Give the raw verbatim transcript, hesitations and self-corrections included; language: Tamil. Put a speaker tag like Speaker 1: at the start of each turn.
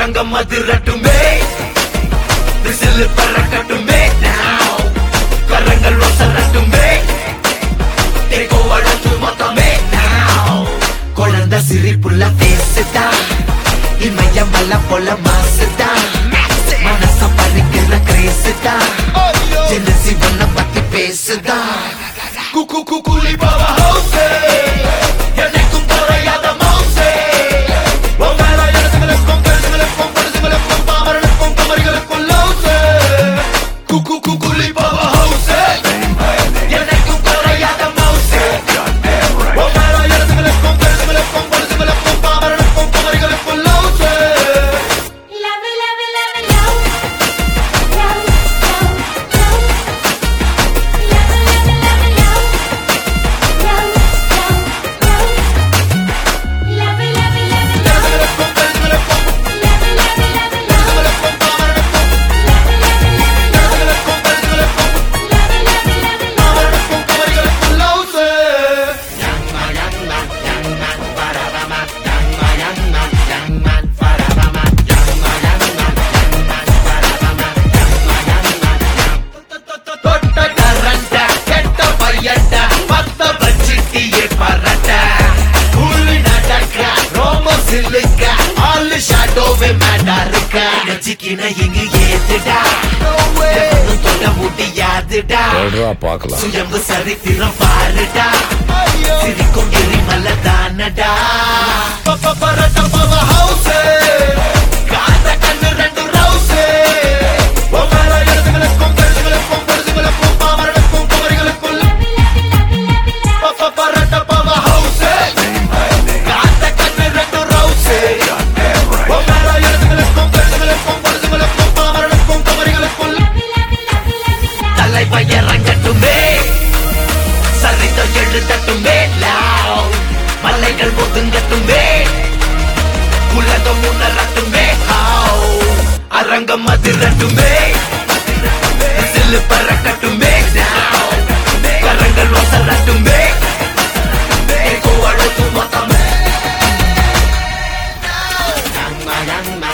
Speaker 1: அரங்கம் அதிரட்டுமே, விசில் பறக்கட்டுமே, now கரங்கள் ஒசரட்டுமே, தேக்கோ வழக்கு மொத்தமே now. குழந்தை சிரிப்புள்ள பேசுதா, இமயம் மல்ல போல மாசுதா, மனச பறிக்கிற கிரேசுதா, ஜெலசி வண்ண பத்தி பேசுதா. குக்கு குக்குலி பாவா ஹவுசே, எனக்கும் குறையாத மவுசே, ஒவ்வொரு இடத்துகளுக்கும் பெருசுகளுக்கும் பரிசுகளுக்கும் பாமரனுக்கும் குமரிகளுக்கும் லவுசே. குக்கு குக்குலி பாவா ஹவுசே, எனக்கும் குறையாத மவுசே, ஒவ்வொரு இடத்துகளுக்கும் பெருசுகளுக்கும் பரிசுகளுக்கும் பாமரனுக்கும் குமரிகளுக்கும் லவுசே. சுயம்பு சரித்திரம் பாருடா, சிரிக்கும் எரிமல தானடா. காத கண்ணு ரெண்டு ரவுசே, ஒவ்வொரு இடத்துகளுக்கும் பெருசுகளுக்கும் பரிசுகளுக்கும் பாமரனுக்கும் குமரிகளுக்கும் பரட்ட பவ ஹவுசே. காத கண்ணு ரெண்டு ரவுசே, ஒவ்வொரு இடத்துகளுக்கும் பெருசுகளுக்கும் பரிசுகளுக்கும் பாமரனுக்கும் குமரிகளுக்கும் தலை பயரங்கட்டுமே, சரிதம் எழுதட்டுமே, மலைகள் ஒதுங்கட்டுமே, உலகம் உணரட்டுமே, அரங்கம் அதிரட்டுமே, சில்லு பறக்கட்டுமே, கரங்கள் ஒசரட்டுமே, அழைத்து மொத்தமே.